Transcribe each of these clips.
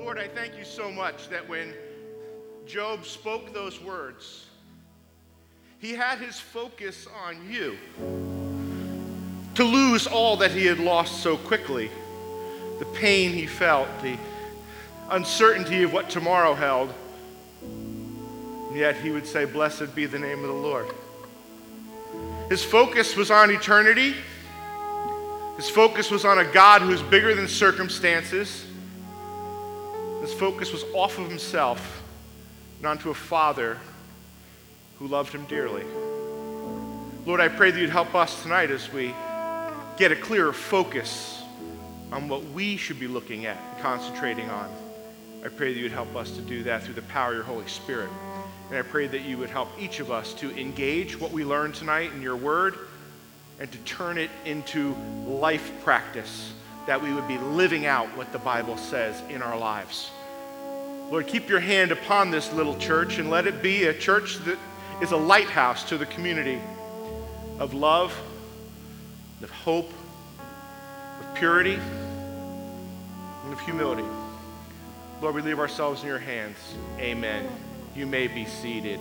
Lord, I thank you so much that when Job spoke those words, he had his focus on you. To lose all that he had lost so quickly, the pain he felt, the uncertainty of what tomorrow held, and yet he would say, "Blessed be the name of the Lord." His focus was on eternity. His focus was on a God who's bigger than circumstances. His focus was off of himself and onto a Father who loved him dearly. Lord, I pray that you'd help us tonight as we get a clearer focus on what we should be looking at and concentrating on. I pray that you'd help us to do that through the power of your Holy Spirit. And I pray that you would help each of us to engage what we learned tonight in your word and to turn it into life practice, that we would be living out what the Bible says in our lives. Lord, keep your hand upon this little church and let it be a church that is a lighthouse to the community of love, of hope, of purity, and of humility. Lord, we leave ourselves in your hands. Amen. You may be seated.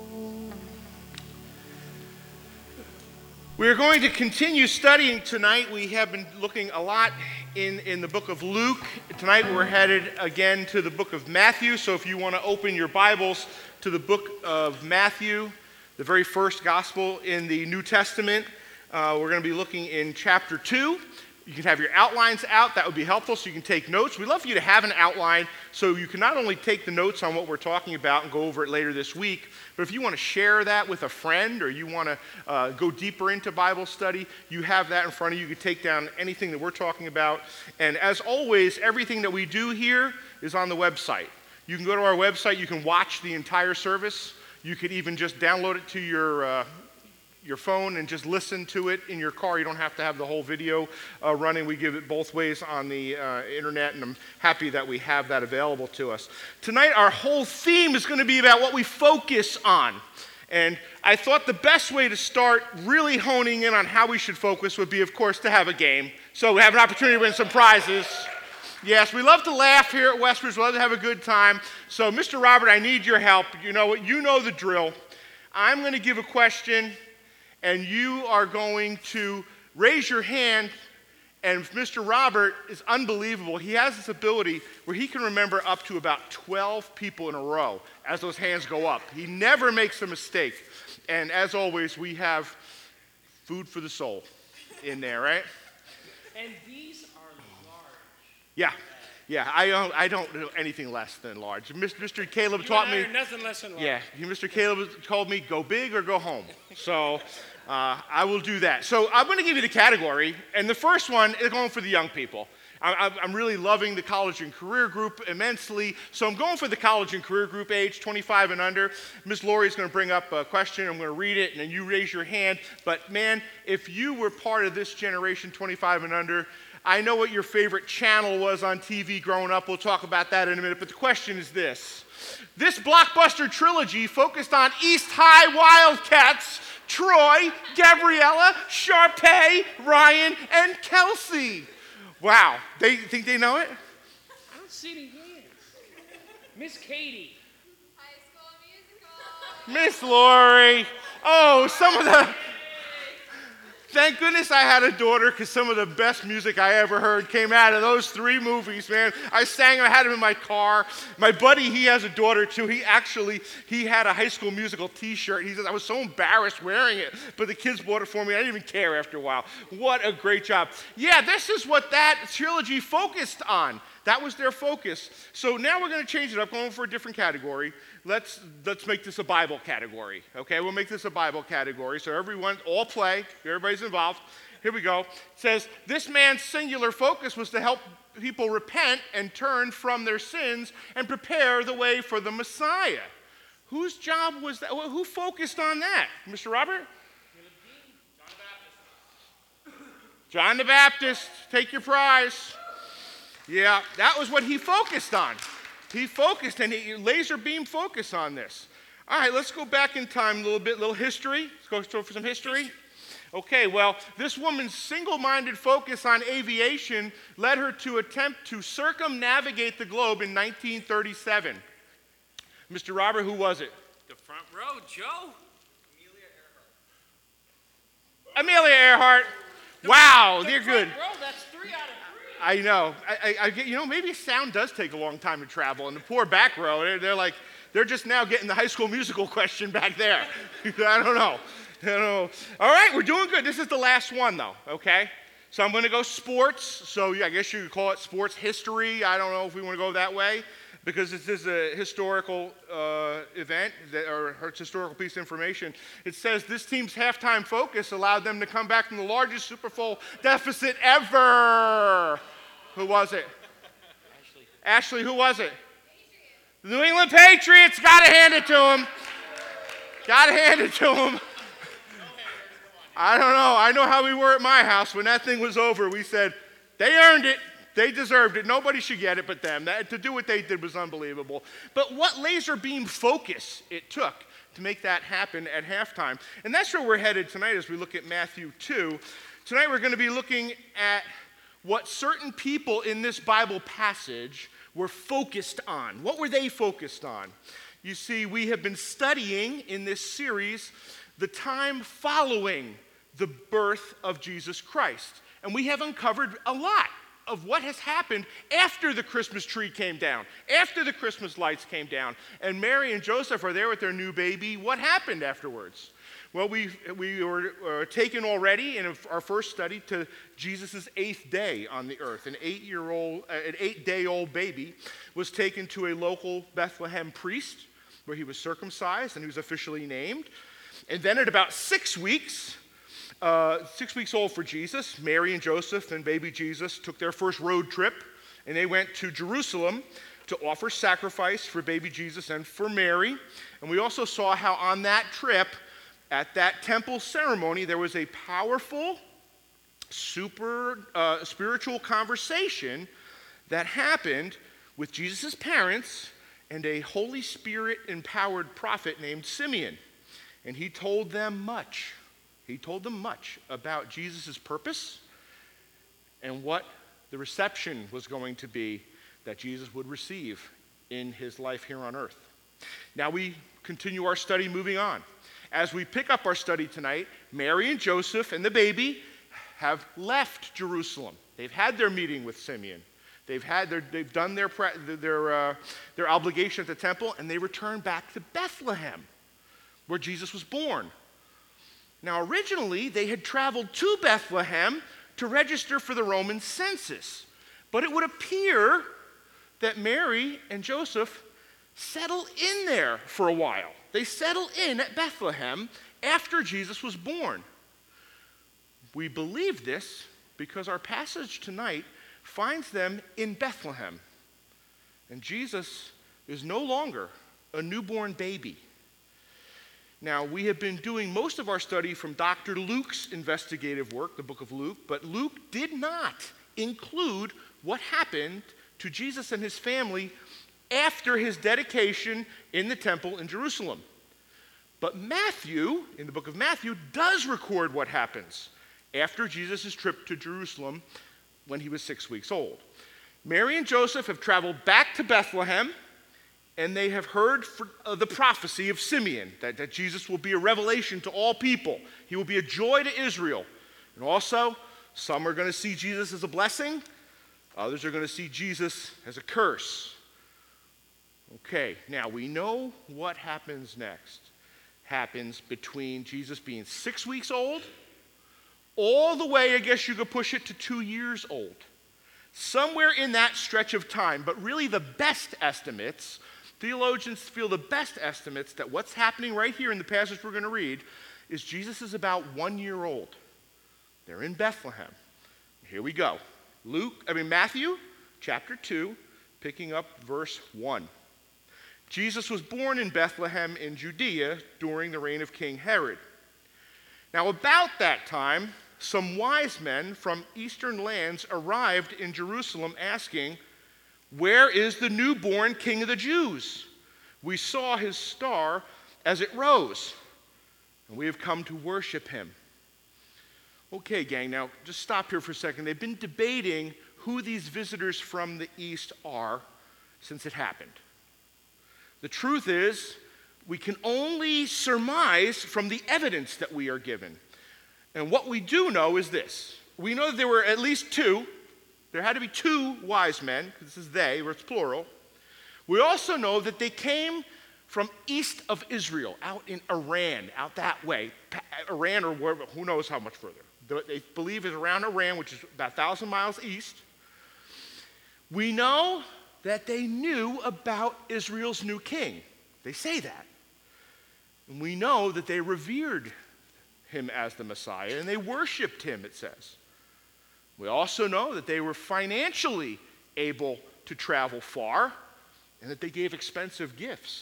We are going to continue studying tonight. We have been looking a lot in the book of Luke. Tonight we're headed again to the book of Matthew. So if you want to open your Bibles to the book of Matthew, the very first gospel in the New Testament, we're going to be looking in chapter 2. You can have your outlines out. That would be helpful so you can take notes. We'd love for you to have an outline so you can not only take the notes on what we're talking about and go over it later this week, but if you want to share that with a friend or you want to go deeper into Bible study, you have that in front of you. You can take down anything that we're talking about. And as always, everything that we do here is on the website. You can go to our website. You can watch the entire service. You could even just download it to your phone and just listen to it in your car. You don't have to have the whole video running. We give it both ways on the internet, and I'm happy that we have that available to us. Tonight, our whole theme is going to be about what we focus on. And I thought the best way to start really honing in on how we should focus would be, of course, to have a game. So we have an opportunity to win some prizes. Yes, we love to laugh here at Westbridge. We love to have a good time. So, Mr. Robert, I need your help. You know what? You know the drill. I'm going to give a question, and you are going to raise your hand. And Mr. Robert is unbelievable. He has this ability where he can remember up to about 12 people in a row as those hands go up. He never makes a mistake. And as always, we have food for the soul in there, right? And these are large. Yeah, I don't do anything less than large. Mr. Caleb taught me. Nothing less than large. Yeah, Mr. Caleb told me go big or go home. So I will do that. So I'm going to give you the category, and the first one is going for the young people. I'm really loving the college and career group immensely, so I'm going for the college and career group age 25 and under. Ms. Lori is going to bring up a question. I'm going to read it, and then you raise your hand. But man, if you were part of this generation 25 and under, I know what your favorite channel was on TV growing up. We'll talk about that in a minute. But the question is this. This blockbuster trilogy focused on East High Wildcats, Troy, Gabriella, Sharpay, Ryan, and Kelsey. Wow. They think they know it? I don't see any hands. Miss Katie. High School Musical. Miss Lori. Oh, some of the... Thank goodness I had a daughter, because some of the best music I ever heard came out of those three movies, man. I had them in my car. My buddy, he has a daughter too. He had a High School Musical t-shirt. He says, I was so embarrassed wearing it, but the kids bought it for me. I didn't even care after a while. What a great job. Yeah, this is what that trilogy focused on. That was their focus. So now we're going to change it up, going for a different category. Let's make this a Bible category, okay? We'll make this a Bible category. So everyone, all play. Everybody's involved. Here we go. It says, this man's singular focus was to help people repent and turn from their sins and prepare the way for the Messiah. Whose job was that? Who focused on that? Mr. Robert? John the Baptist. Take your prize. Yeah, that was what he focused on. He focused, and he laser beam focus on this. All right, let's go back in time a little bit, little history. Let's go for some history. Okay, well, this woman's single-minded focus on aviation led her to attempt to circumnavigate the globe in 1937. Mr. Robert, who was it? The front row, Joe. Amelia Earhart. Wow, they're good. Front row, that's 3 out of 3. I know. I get, maybe sound does take a long time to travel. And the poor back row, they're just now getting the High School Musical question back there. I don't know. All right, we're doing good. This is the last one, though, okay? So I'm going to go sports. So I guess you could call it sports history. I don't know if we want to go that way, because this is a historical event, or historical piece of information. It says this team's halftime focus allowed them to come back from the largest Super Bowl deficit ever. Who was it? Ashley, who was it? The New England Patriots. Got to hand it to them. I don't know. I know how we were at my house. When that thing was over, we said, they earned it. They deserved it. Nobody should get it but them. To do what they did was unbelievable. But what laser beam focus it took to make that happen at halftime. And that's where we're headed tonight as we look at Matthew 2. Tonight we're going to be looking at what certain people in this Bible passage were focused on. What were they focused on? You see, we have been studying in this series the time following the birth of Jesus Christ. And we have uncovered a lot of what has happened after the Christmas tree came down, after the Christmas lights came down, and Mary and Joseph are there with their new baby. What happened afterwards? Well, we were taken already in our first study to Jesus' 8th day on the earth. An 8-day-old baby was taken to a local Bethlehem priest where he was circumcised and he was officially named. And then at about 6 weeks old for Jesus, Mary and Joseph and baby Jesus took their first road trip, and they went to Jerusalem to offer sacrifice for baby Jesus and for Mary. And we also saw how on that trip, at that temple ceremony, there was a powerful, spiritual conversation that happened with Jesus' parents and a Holy Spirit-empowered prophet named Simeon. And he told them much. He told them much about Jesus' purpose and what the reception was going to be that Jesus would receive in his life here on earth. Now we continue our study moving on. As we pick up our study tonight, Mary and Joseph and the baby have left Jerusalem. They've had their meeting with Simeon. They've done their obligation at the temple, and they return back to Bethlehem, where Jesus was born. Now, originally, they had traveled to Bethlehem to register for the Roman census. But it would appear that Mary and Joseph settled in there for a while. They settled in at Bethlehem after Jesus was born. We believe this because our passage tonight finds them in Bethlehem. And Jesus is no longer a newborn baby. Now, we have been doing most of our study from Dr. Luke's investigative work, the book of Luke, but Luke did not include what happened to Jesus and his family after his dedication in the temple in Jerusalem. But Matthew, in the book of Matthew, does record what happens after Jesus' trip to Jerusalem when he was 6 weeks old. Mary and Joseph have traveled back to Bethlehem, and they have heard the prophecy of Simeon, that Jesus will be a revelation to all people. He will be a joy to Israel. And also, some are going to see Jesus as a blessing. Others are going to see Jesus as a curse. Okay, now we know what happens next. Happens between Jesus being 6 weeks old, all the way, I guess you could push it to 2 years old. Somewhere in that stretch of time, but really the best estimates, theologians feel the best estimates that what's happening right here in the passage we're going to read is Jesus is about 1 year old. They're in Bethlehem. Here we go. Matthew chapter 2, picking up verse 1. Jesus was born in Bethlehem in Judea during the reign of King Herod. Now, about that time, some wise men from eastern lands arrived in Jerusalem asking, "Where is the newborn King of the Jews? We saw his star as it rose, and we have come to worship him." Okay, gang, now just stop here for a second. They've been debating who these visitors from the east are since it happened. The truth is, we can only surmise from the evidence that we are given. And what we do know is this. We know that there were at least two. There had to be two wise men, because this is they, where it's plural. We also know that they came from east of Israel, out in Iran, out that way. Iran or wherever, who knows how much further. They believe it's around Iran, which is about 1,000 miles east. We know that they knew about Israel's new king. They say that. And we know that they revered him as the Messiah, and they worshiped him, it says. We also know that they were financially able to travel far, and that they gave expensive gifts.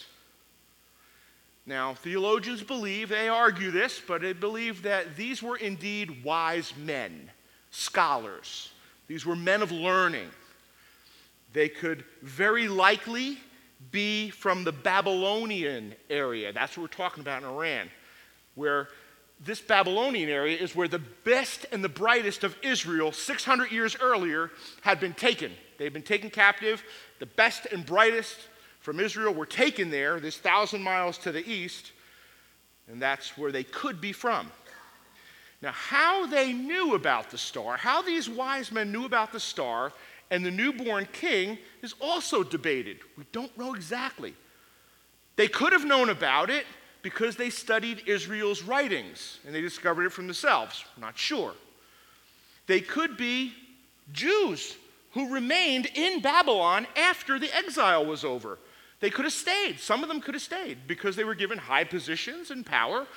Now, theologians believe, they argue this, but they believe that these were indeed wise men, scholars. These were men of learning. They could very likely be from the Babylonian area. That's what we're talking about in Iran, where this Babylonian area is where the best and the brightest of Israel 600 years earlier had been taken. They'd been taken captive. The best and brightest from Israel were taken there, this 1,000 miles to the east, and that's where they could be from. Now, how they knew about the star, how these wise men knew about the star and the newborn king is also debated. We don't know exactly. They could have known about it because they studied Israel's writings and they discovered it for themselves. I'm not sure. They could be Jews who remained in Babylon after the exile was over. They could have stayed. Some of them could have stayed because they were given high positions and power.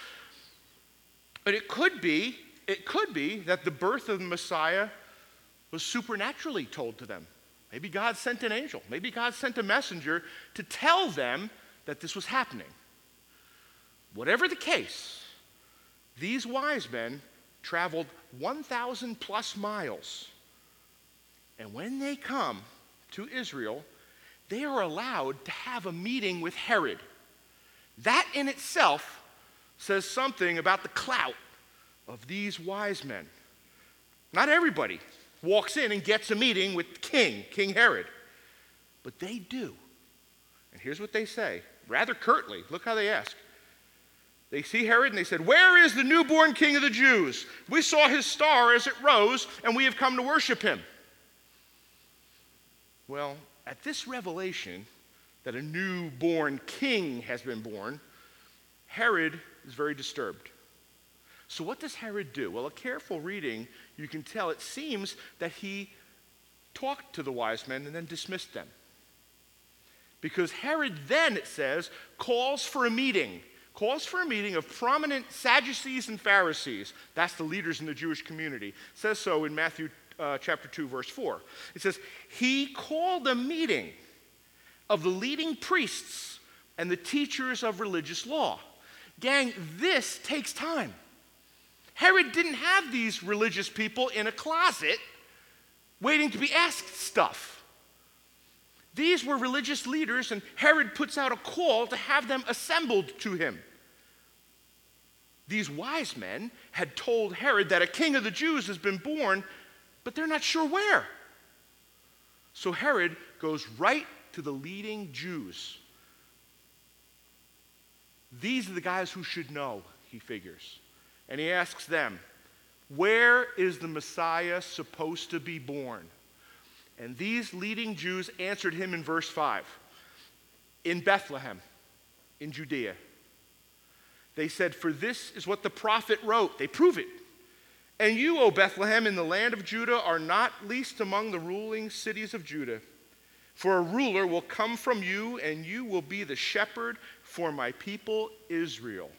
But it could be that the birth of the Messiah was supernaturally told to them. Maybe God sent an angel. Maybe God sent a messenger to tell them that this was happening. Whatever the case, these wise men traveled 1,000 plus miles. And when they come to Israel, they are allowed to have a meeting with Herod. That in itself says something about the clout of these wise men. Not everybody walks in and gets a meeting with King Herod, but they do. And here's what they say, rather curtly. Look how they ask. They see Herod and they said, "Where is the newborn king of the Jews? We saw his star as it rose, and we have come to worship him." Well, at this revelation that a newborn king has been born, Herod is very disturbed. So what does Herod do? Well, a careful reading, you can tell it seems that he talked to the wise men and then dismissed them. Because Herod then, it says, calls for a meeting of prominent Sadducees and Pharisees. That's the leaders in the Jewish community. It says so in Matthew chapter 2, verse 4. It says, he called a meeting of the leading priests and the teachers of religious law. Gang, this takes time. Herod didn't have these religious people in a closet waiting to be asked stuff. These were religious leaders, and Herod puts out a call to have them assembled to him. These wise men had told Herod that a king of the Jews has been born, but they're not sure where. So Herod goes right to the leading Jews. These are the guys who should know, he figures. And he asks them, where is the Messiah supposed to be born? And these leading Jews answered him in verse 5. In Bethlehem, in Judea. They said, for this is what the prophet wrote. They prove it. And you, O Bethlehem, in the land of Judah, are not least among the ruling cities of Judah. For a ruler will come from you, and you will be the shepherd for my people Israel.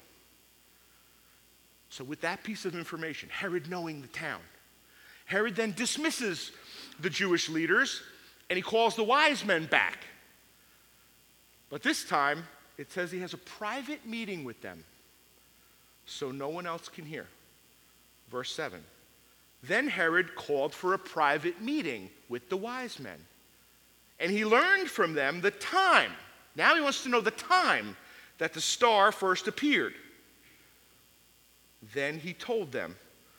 So with that piece of information, Herod knowing the town, Herod then dismisses the Jewish leaders, and he calls the wise men back. But this time, it says he has a private meeting with them, so no one else can hear. Verse 7. Then Herod called for a private meeting with the wise men, and he learned from them the time. Now he wants to know the time that the star first appeared. Then he told them,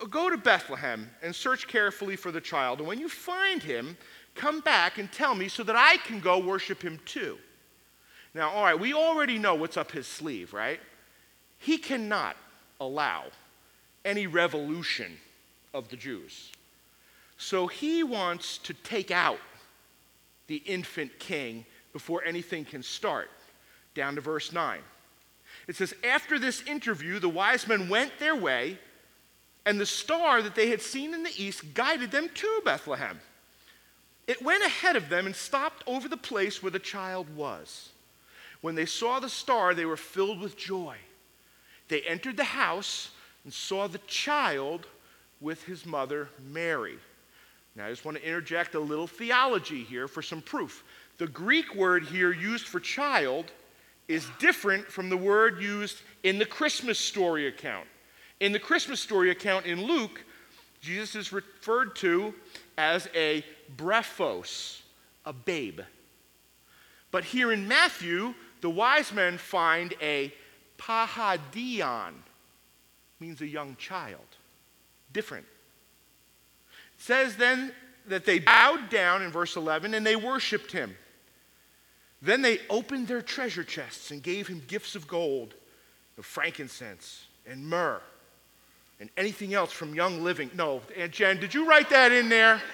Go to Bethlehem and search carefully for the child, and when you find him, come back and tell me so that I can go worship him too. Now, all right, we already know what's up his sleeve, right? He cannot allow any revolution of the Jews. So he wants to take out the infant king before anything can start. Down to verse 9. It says, after this interview, the wise men went their way, and the star that they had seen in the east guided them to Bethlehem. It went ahead of them and stopped over the place where the child was. When they saw the star, they were filled with joy. They entered the house and saw the child with his mother, Mary. Now, I just want to interject a little theology here for some proof. The Greek word here used for child is different from the word used in the Christmas story account. In the Christmas story account in Luke, Jesus is referred to as a brephos, a babe. But here in Matthew, the wise men find a pahadion, means a young child. Different. It says then that they bowed down in verse 11 and they worshiped him. Then they opened their treasure chests and gave him gifts of gold, of frankincense and myrrh, and anything else from Young Living. No, Aunt Jen, did you write that in there?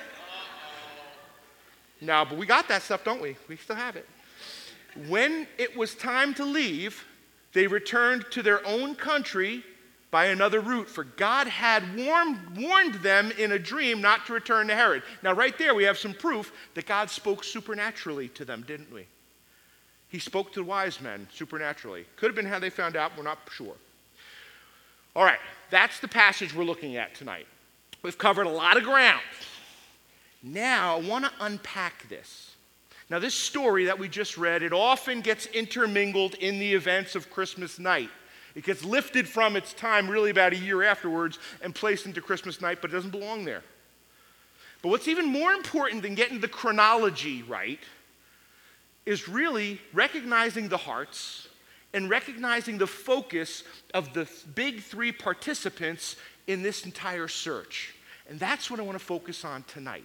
No, but we got that stuff, don't we? We still have it. When it was time to leave, they returned to their own country by another route, for God had warned them in a dream not to return to Herod. Now, right there, we have some proof that God spoke supernaturally to them, didn't we? He spoke to the wise men supernaturally. Could have been how they found out, we're not sure. All right, that's the passage we're looking at tonight. We've covered a lot of ground. Now, I want to unpack this. Now, this story that we just read, it often gets intermingled in the events of Christmas night. It gets lifted from its time really about a year afterwards and placed into Christmas night, but it doesn't belong there. But what's even more important than getting the chronology right is really recognizing the hearts and recognizing the focus of the big three participants in this entire search. And that's what I want to focus on tonight.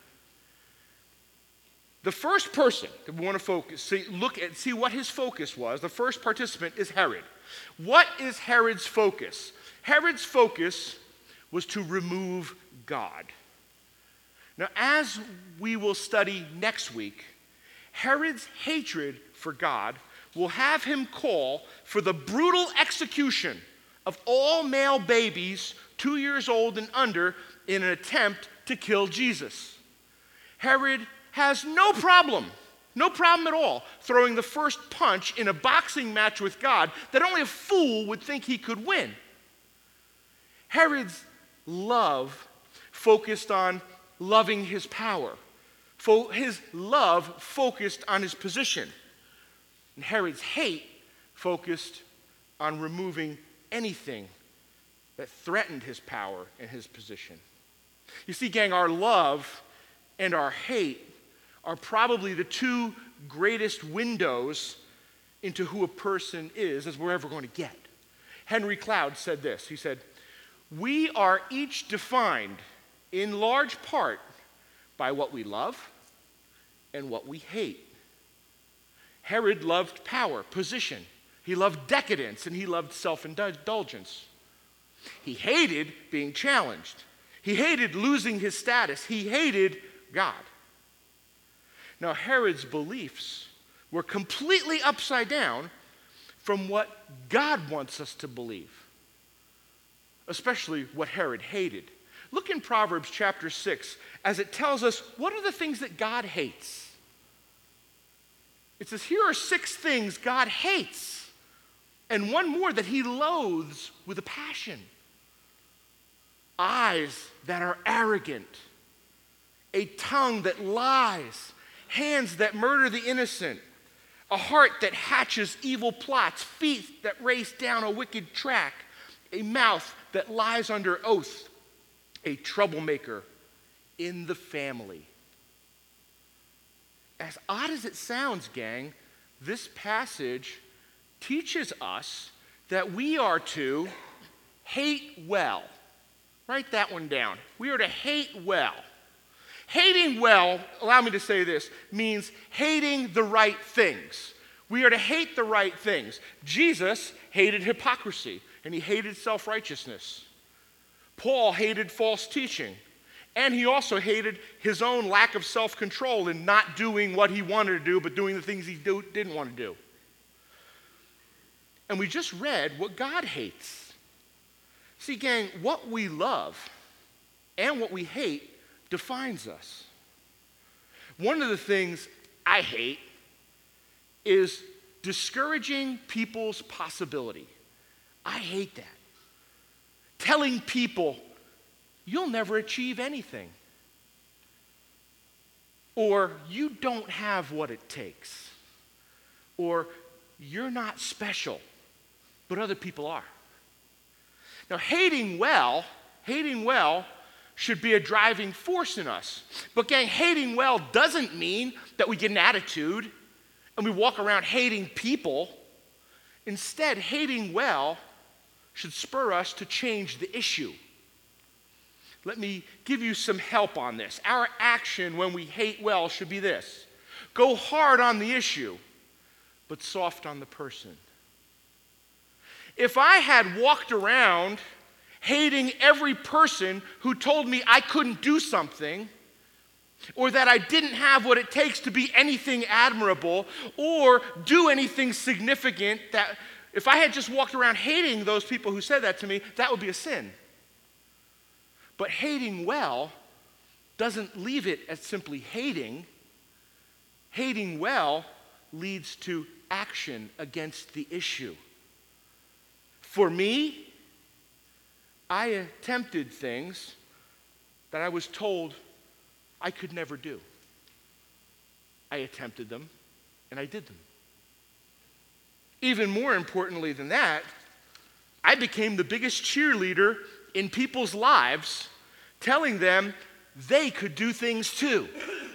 The first person that we want to see what his focus was, the first participant is Herod. What is Herod's focus? Herod's focus was to remove God. Now, as we will study next week, Herod's hatred for God will have him call for the brutal execution of all male babies 2 years old and under in an attempt to kill Jesus. Herod has no problem at all, throwing the first punch in a boxing match with God that only a fool would think he could win. Herod's love focused on loving his power. His love focused on his position. And Herod's hate focused on removing anything that threatened his power and his position. You see, gang, our love and our hate are probably the two greatest windows into who a person is as we're ever going to get. Henry Cloud said this. He said, "We are each defined in large part by what we love and what we hate." Herod loved power, position. He loved decadence, and he loved self-indulgence. He hated being challenged. He hated losing his status. He hated God. Now, Herod's beliefs were completely upside down from what God wants us to believe, especially what Herod hated. Look in Proverbs chapter 6 as it tells us what are the things that God hates. It says, here are 6 things God hates, and one more that he loathes with a passion. Eyes that are arrogant, a tongue that lies, hands that murder the innocent, a heart that hatches evil plots, feet that race down a wicked track, a mouth that lies under oath, a troublemaker in the family. As odd as it sounds, gang, this passage teaches us that we are to hate well Write that one down. We are to hate well. Hating well, allow me to say this, means hating the right things. We are to hate the right things. Jesus hated hypocrisy, and he hated self-righteousness. Paul hated false teaching, and he also hated his own lack of self-control in not doing what he wanted to do, but doing the things he didn't want to do. And we just read what God hates. See, gang, what we love and what we hate defines us. One of the things I hate is discouraging people's possibility. I hate that. Telling people, you'll never achieve anything. Or you don't have what it takes. Or you're not special, but other people are. Now, hating well should be a driving force in us. But gang, hating well doesn't mean that we get an attitude and we walk around hating people. Instead, hating well should spur us to change the issue. Let me give you some help on this. Our action when we hate well should be this: go hard on the issue, but soft on the person. If I had walked around hating every person who told me I couldn't do something, or that I didn't have what it takes to be anything admirable or do anything significant, that if I had just walked around hating those people who said that to me, that would be a sin. But hating well doesn't leave it at simply hating. Hating well leads to action against the issue. For me, I attempted things that I was told I could never do. I attempted them, and I did them. Even more importantly than that, I became the biggest cheerleader in people's lives, telling them they could do things too.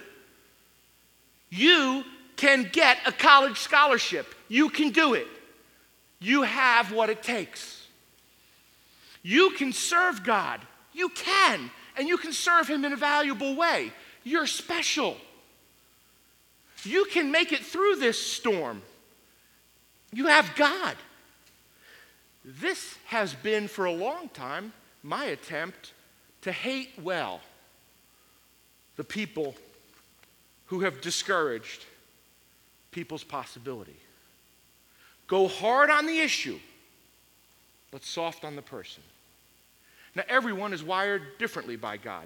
You can get a college scholarship. You can do it. You have what it takes. You can serve God. You can. And you can serve him in a valuable way. You're special. You can make it through this storm. You have God. This has been for a long time my attempt to hate well the people who have discouraged people's possibility. Go hard on the issue, but soft on the person. Now, everyone is wired differently by God.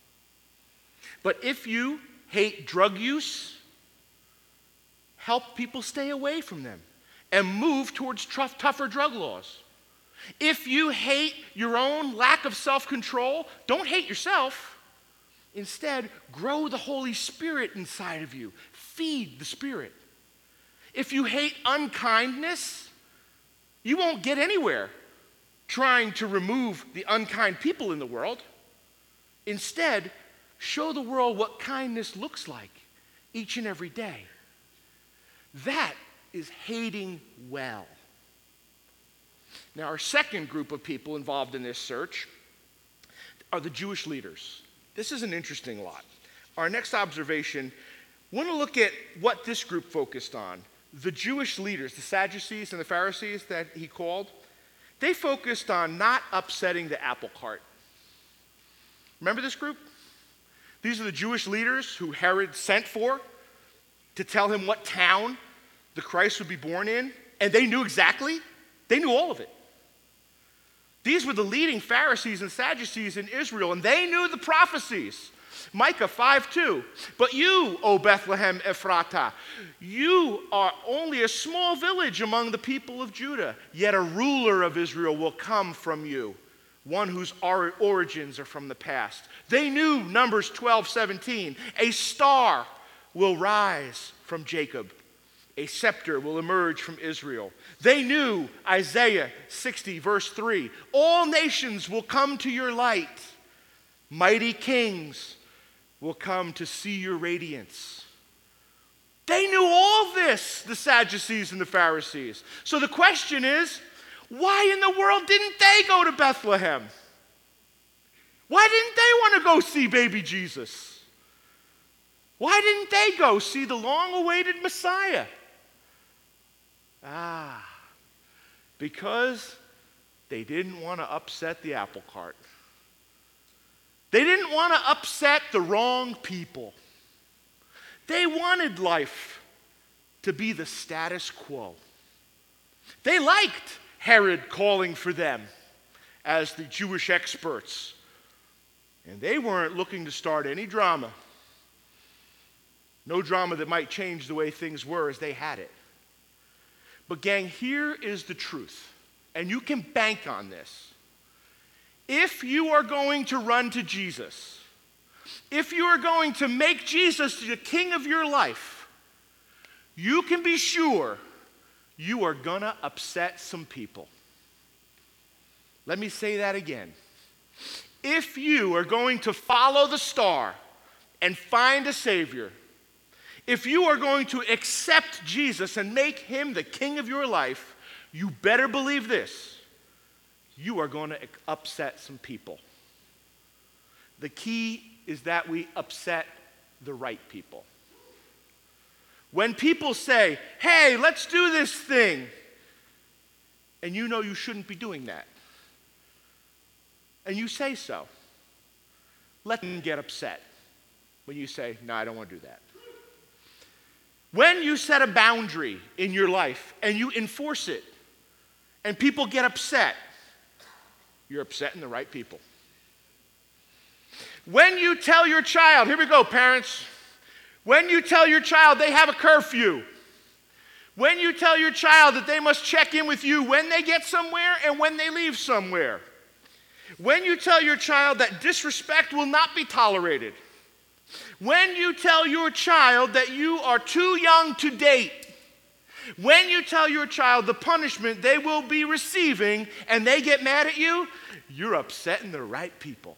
But if you hate drug use, help people stay away from them and move towards tougher drug laws. If you hate your own lack of self-control, don't hate yourself. Instead, grow the Holy Spirit inside of you. Feed the Spirit. If you hate unkindness, you won't get anywhere trying to remove the unkind people in the world. Instead, show the world what kindness looks like each and every day. That is hating well. Now, our second group of people involved in this search are the Jewish leaders. This is an interesting lot. Our next observation, we want to look at what this group focused on. The Jewish leaders, the Sadducees and the Pharisees that he called, they focused on not upsetting the apple cart. Remember this group? These are the Jewish leaders who Herod sent for to tell him what town the Christ would be born in, and they knew exactly. They knew all of it. These were the leading Pharisees and Sadducees in Israel, and they knew the prophecies. Micah 5:2. But you, O Bethlehem Ephratah, you are only a small village among the people of Judah, yet a ruler of Israel will come from you, one whose origins are from the past. They knew Numbers 12:17. A star will rise from Jacob. A scepter will emerge from Israel. They knew Isaiah 60, verse 3. All nations will come to your light. Mighty kings will come to see your radiance. They knew all this, the Sadducees and the Pharisees. So the question is, why in the world didn't they go to Bethlehem? Why didn't they want to go see baby Jesus? Why didn't they go see the long-awaited Messiah? Because they didn't want to upset the apple cart. They didn't want to upset the wrong people. They wanted life to be the status quo. They liked Herod calling for them as the Jewish experts. And they weren't looking to start any drama. No drama that might change the way things were as they had it. But gang, here is the truth. And you can bank on this. If you are going to run to Jesus, if you are going to make Jesus the king of your life, you can be sure you are going to upset some people. Let me say that again. If you are going to follow the star and find a Savior, if you are going to accept Jesus and make him the king of your life, you better believe this. You are going to upset some people. The key is that we upset the right people. When people say, hey, let's do this thing, and you know you shouldn't be doing that, and you say so, let them get upset when you say, no, I don't want to do that. When you set a boundary in your life and you enforce it, and people get upset, you're upsetting the right people. When you tell your child, here we go, parents. When you tell your child they have a curfew, when you tell your child that they must check in with you when they get somewhere and when they leave somewhere, when you tell your child that disrespect will not be tolerated, when you tell your child that you are too young to date, when you tell your child the punishment they will be receiving and they get mad at you, you're upsetting the right people.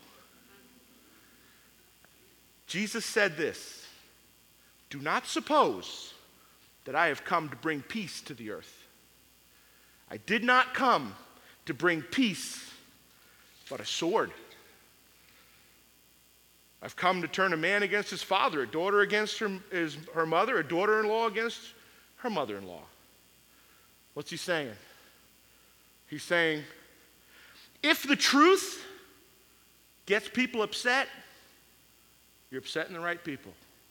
Jesus said this, do not suppose that I have come to bring peace to the earth. I did not come to bring peace, but a sword. I've come to turn a man against his father, a daughter against her mother, a daughter-in-law against her mother-in-law. What's he saying? He's saying, if the truth gets people upset, you're upsetting the right people.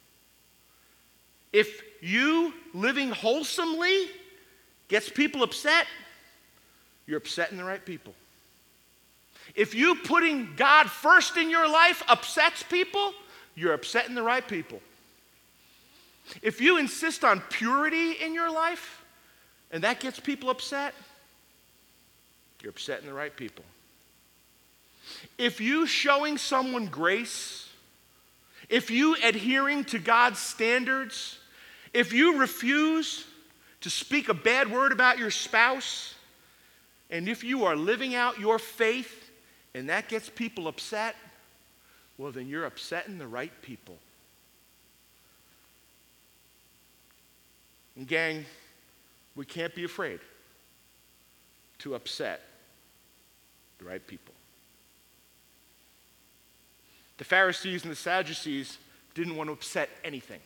If you living wholesomely gets people upset, you're upsetting the right people. If you putting God first in your life upsets people, you're upsetting the right people. If you insist on purity in your life and that gets people upset, you're upsetting the right people. If you showing someone grace, if you adhering to God's standards, if you refuse to speak a bad word about your spouse, and if you are living out your faith and that gets people upset, well, then you're upsetting the right people. And gang, we can't be afraid to upset the right people. The Pharisees and the Sadducees didn't want to upset anything.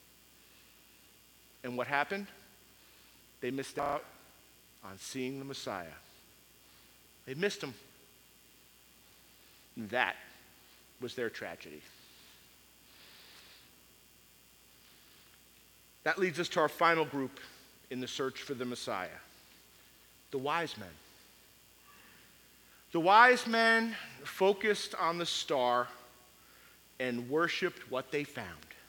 And what happened? They missed out on seeing the Messiah. They missed him. And that was their tragedy. That leads us to our final group in the search for the Messiah, the wise men. The wise men focused on the star and worshiped what they found.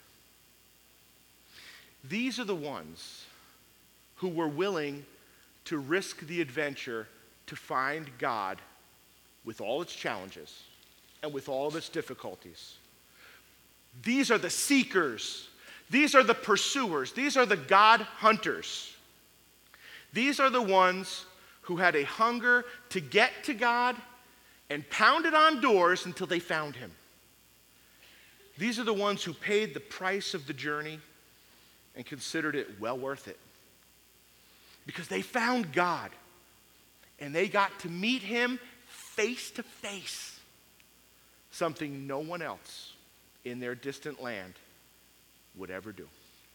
These are the ones who were willing to risk the adventure to find God with all its challenges and with all of its difficulties. These are the seekers. These are the pursuers. These are the God hunters. These are the ones who had a hunger to get to God and pounded on doors until they found him. These are the ones who paid the price of the journey and considered it well worth it. Because they found God and they got to meet him face to face. something no one else in their distant land would ever do.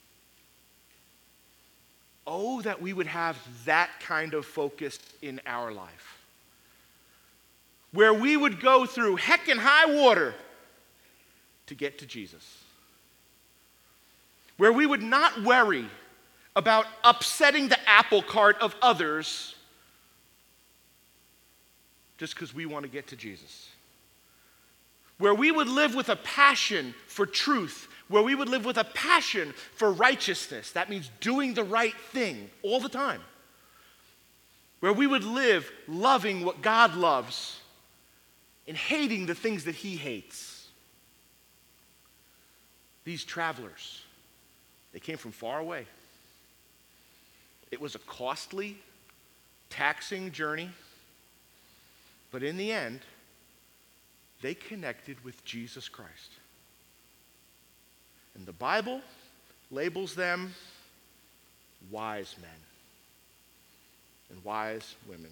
Oh, that we would have that kind of focus in our life, where we would go through heck and high water to get to Jesus, where we would not worry about upsetting the apple cart of others just because we want to get to Jesus, where we would live with a passion for truth, where we would live with a passion for righteousness. That means doing the right thing all the time. Where we would live loving what God loves and hating the things that he hates. These travelers, they came from far away. It was a costly, taxing journey, but in the end, they connected with Jesus Christ. And the Bible labels them wise men and wise women.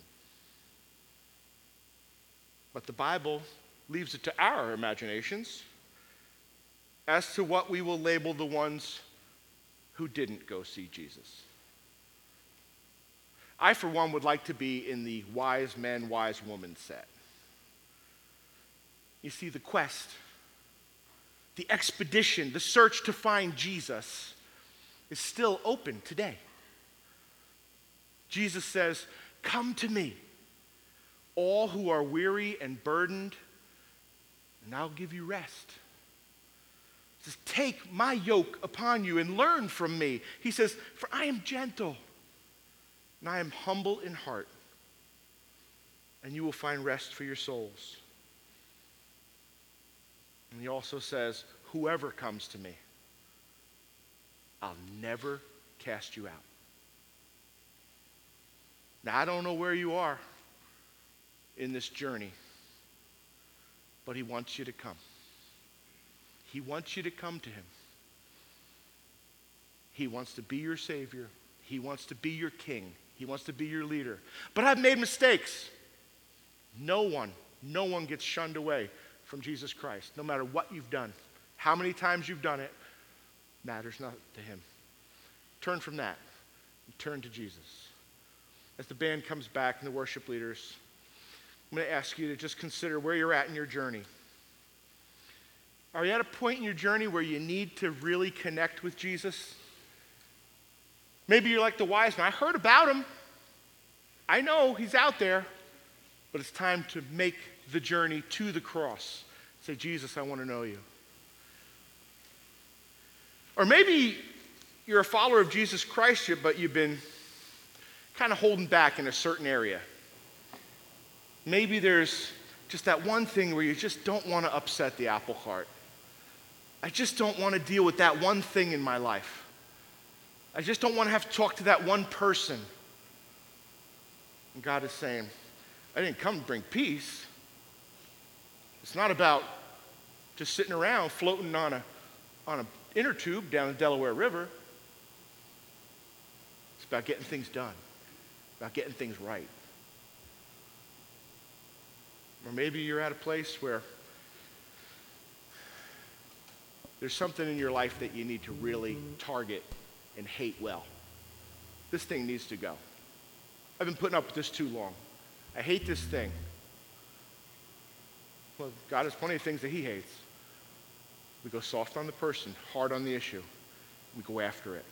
But the Bible leaves it to our imaginations as to what we will label the ones who didn't go see Jesus. I, for one, would like to be in the wise men, wise woman set. You see, the quest, the expedition, the search to find Jesus is still open today. Jesus says, "Come to me, all who are weary and burdened, and I'll give you rest." He says, "Take my yoke upon you and learn from me." He says, "For I am gentle and I am humble in heart, and you will find rest for your souls." And he also says, "Whoever comes to me, I'll never cast you out." Now, I don't know where you are in this journey, but he wants you to come. He wants you to come to him. He wants to be your Savior. He wants to be your King. He wants to be your leader. But I've made mistakes. No one gets shunned away from Jesus Christ, no matter what you've done. How many times you've done it matters not to him. Turn from that and turn to Jesus. As the band comes back and the worship leaders, I'm going to ask you to just consider where you're at in your journey. Are you at a point in your journey where you need to really connect with Jesus? Maybe you're like the wise man. I heard about him. I know he's out there, but it's time to make the journey to the cross. Say, "Jesus, I want to know you." Or maybe you're a follower of Jesus Christ, but you've been kind of holding back in a certain area. Maybe there's just that one thing where you just don't want to upset the apple cart. I just don't want to deal with that one thing in my life. I just don't want to have to talk to that one person. And God is saying, I didn't come to bring peace. It's not about just sitting around floating on a inner tube down the Delaware River. It's about getting things done, about getting things right. Or maybe you're at a place where there's something in your life that you need to really target and hate well. This thing needs to go. I've been putting up with this too long. I hate this thing. Well, God has plenty of things that he hates. We go soft on the person, hard on the issue. We go after it.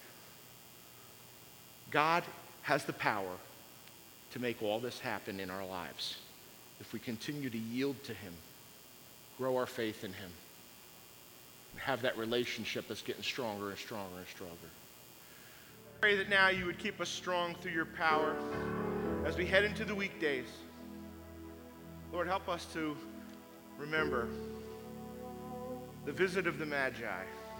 God has the power to make all this happen in our lives if we continue to yield to him, grow our faith in him, and have that relationship that's getting stronger and stronger and stronger. Pray that now you would keep us strong through your power as we head into the weekdays. Lord, help us to remember the visit of the Magi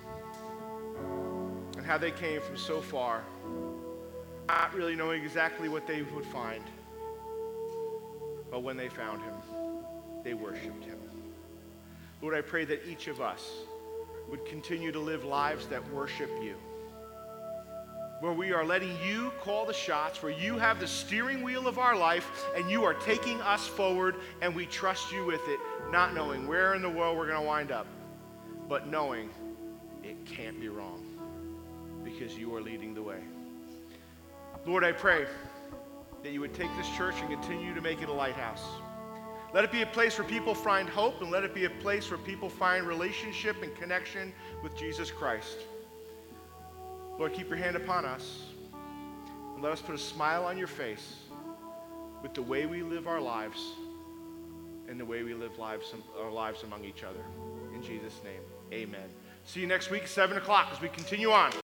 and how they came from so far, not really knowing exactly what they would find. But when they found him, they worshiped him. Lord, I pray that each of us would continue to live lives that worship you. where we are letting you call the shots, where you have the steering wheel of our life and you are taking us forward and we trust you with it, not knowing where in the world we're going to wind up, but knowing it can't be wrong because you are leading the way. Lord, I pray that you would take this church and continue to make it a lighthouse. Let it be a place where people find hope, and let it be a place where people find relationship and connection with Jesus Christ. Lord, keep your hand upon us, and let us put a smile on your face with the way we live our lives and the way we live our lives among each other. In Jesus' name, amen. See you next week, 7 o'clock, as we continue on.